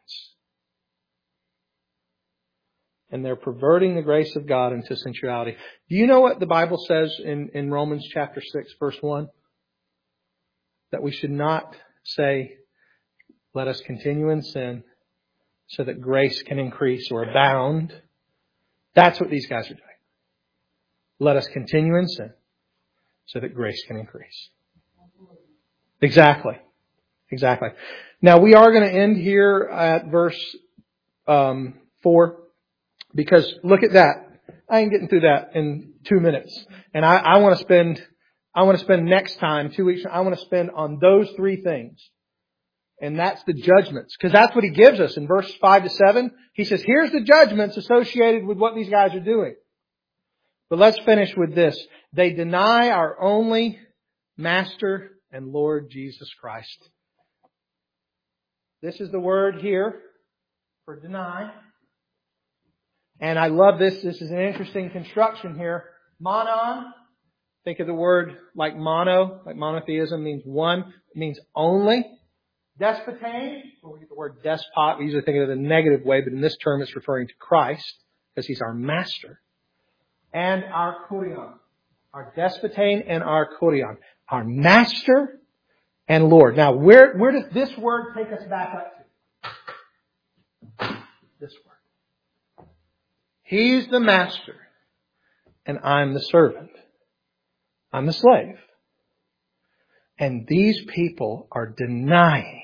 And they're perverting the grace of God into sensuality. Do you know what the Bible says in Romans chapter 6, verse 1? That we should not say, let us continue in sin so that grace can increase or abound. That's what these guys are doing. Let us continue in sin so that grace can increase. Exactly. Now we are going to end here at verse 4, because look at that. I ain't getting through that in 2 minutes. And I want to spend next time, 2 weeks, I want to spend on those 3 things. And that's the judgments. Because that's what he gives us in verses 5 to 7. He says, here's the judgments associated with what these guys are doing. But let's finish with this. They deny our only Master and Lord Jesus Christ. This is the word here for deny. And I love this. This is an interesting construction here. Monon. Think of the word like mono. Like monotheism means one. It means only. Despotane, where we get the word despot, we usually think of it in a negative way, but in this term it's referring to Christ, because He's our Master. And our kurion. Our despotane and our kurion. Our Master and Lord. Now, where does this word take us back up to? This word. He's the Master, and I'm the servant. I'm the slave. And these people are denying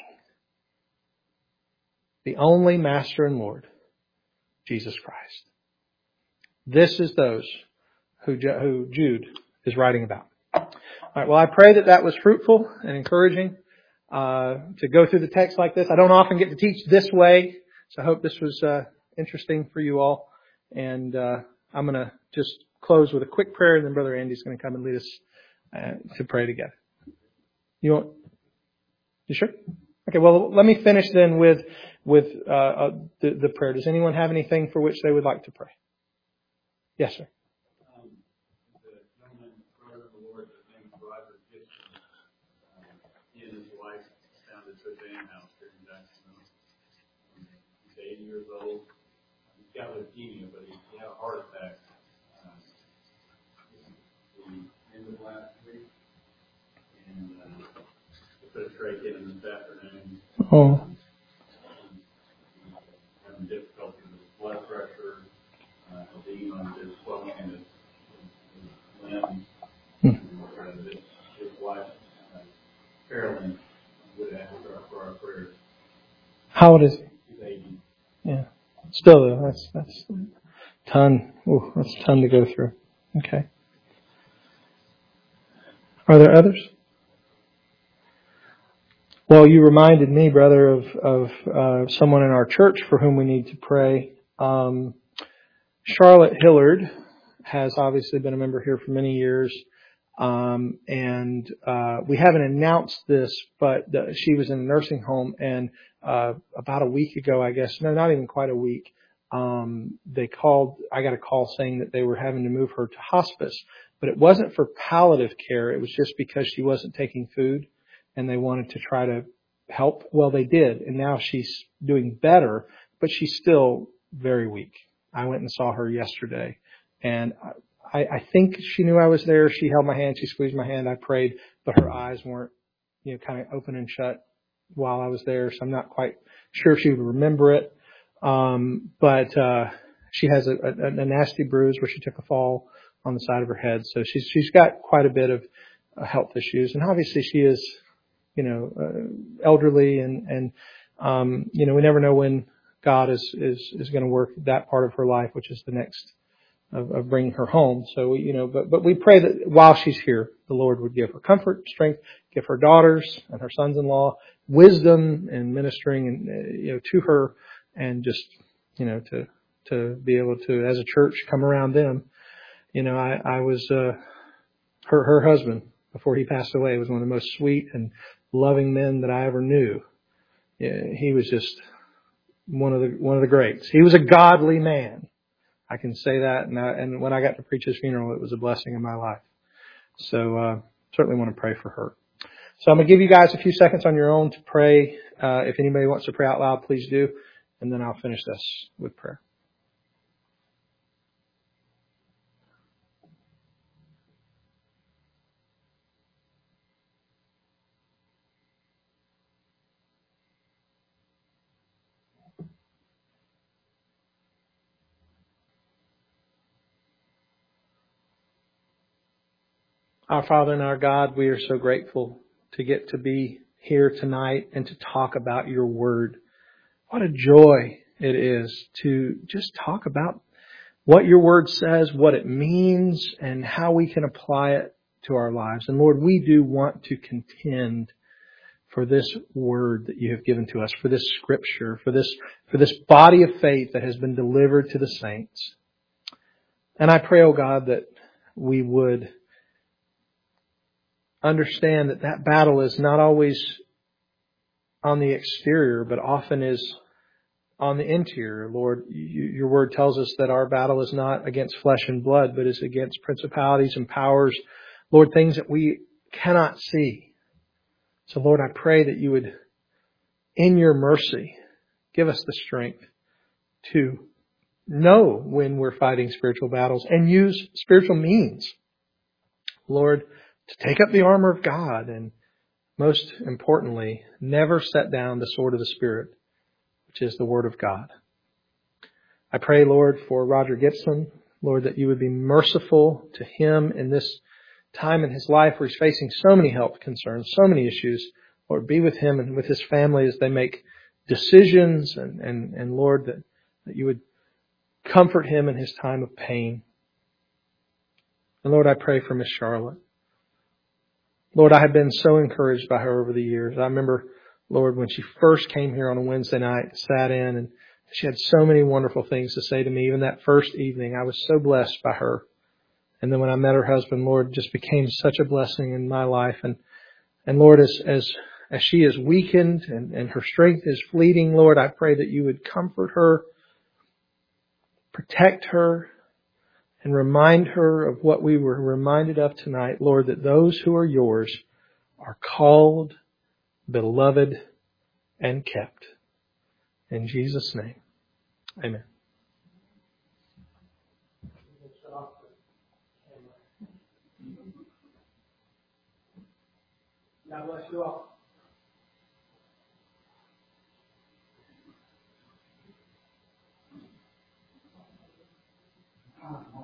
the only Master and Lord, Jesus Christ. This is those who Jude is writing about. All right. Well, I pray that was fruitful and encouraging to go through the text like this. I don't often get to teach this way, so I hope this was interesting for you all. And I'm going to just close with a quick prayer, and then Brother Andy's going to come and lead us to pray together. You sure? Okay. Well, let me finish then with the prayer. Does anyone have anything for which they would like to pray? Yes, sir. The gentleman, brother of the Lord, his name is Roger Gibson. He and his wife founded the Van House here in Jacksonville. He's 80 years old. He's got leukemia, but he had a heart attack the end of last week. And they put a trach in him this afternoon. Oh. How old is he? He's 80. Yeah. Still though, that's ton. Ooh, that's a ton to go through. Okay. Are there others? Well, you reminded me, brother, of someone in our church for whom we need to pray. Charlotte Hillard has obviously been a member here for many years. And we haven't announced this, but she was in a nursing home, and about a week ago, I guess, no, not even quite a week, I got a call saying that they were having to move her to hospice, but it wasn't for palliative care. It was just because she wasn't taking food and they wanted to try to help. Well, they did. And now she's doing better, but she's still very weak. I went and saw her yesterday, and I think she knew I was there. She held my hand. She squeezed my hand. I prayed, but her eyes weren't, kind of open and shut while I was there. So I'm not quite sure if she would remember it. But she has a nasty bruise where she took a fall on the side of her head. So she's got quite a bit of health issues. And obviously she is, elderly and we never know when God is going to work that part of her life, which is the next of bringing her home. So, but we pray that while she's here, the Lord would give her comfort, strength, give her daughters and her sons-in-law wisdom in ministering and, to her, and just, to be able to, as a church, come around them. I was, her husband, before he passed away, was one of the most sweet and loving men that I ever knew. He was just one of the greats. He was a godly man. I can say that. And when I got to preach his funeral, it was a blessing in my life. So, certainly want to pray for her. So I'm going to give you guys a few seconds on your own to pray. If anybody wants to pray out loud, please do. And then I'll finish this with prayer. Our Father and our God, we are so grateful to get to be here tonight and to talk about your word. What a joy it is to just talk about what your word says, what it means, and how we can apply it to our lives. And Lord, we do want to contend for this word that you have given to us, for this scripture, for this body of faith that has been delivered to the saints. And I pray, oh God, that we would understand that battle is not always on the exterior, but often is on the interior. Lord, your word tells us that our battle is not against flesh and blood, but is against principalities and powers. Lord, things that we cannot see. So Lord, I pray that you would, in your mercy, give us the strength to know when we're fighting spiritual battles and use spiritual means. Lord, to take up the armor of God, and most importantly, never set down the sword of the Spirit, which is the Word of God. I pray, Lord, for Roger Gibson, Lord, that you would be merciful to him in this time in his life where he's facing so many health concerns, so many issues. Lord, be with him and with his family as they make decisions, and Lord, that you would comfort him in his time of pain. And Lord, I pray for Miss Charlotte. Lord, I have been so encouraged by her over the years. I remember, Lord, when she first came here on a Wednesday night, sat in, and she had so many wonderful things to say to me. Even that first evening, I was so blessed by her. And then when I met her husband, Lord, just became such a blessing in my life. And Lord, as she is weakened and her strength is fleeting, Lord, I pray that you would comfort her, protect her, and remind her of what we were reminded of tonight, Lord, that those who are yours are called, beloved, and kept. In Jesus' name, amen. God bless you all.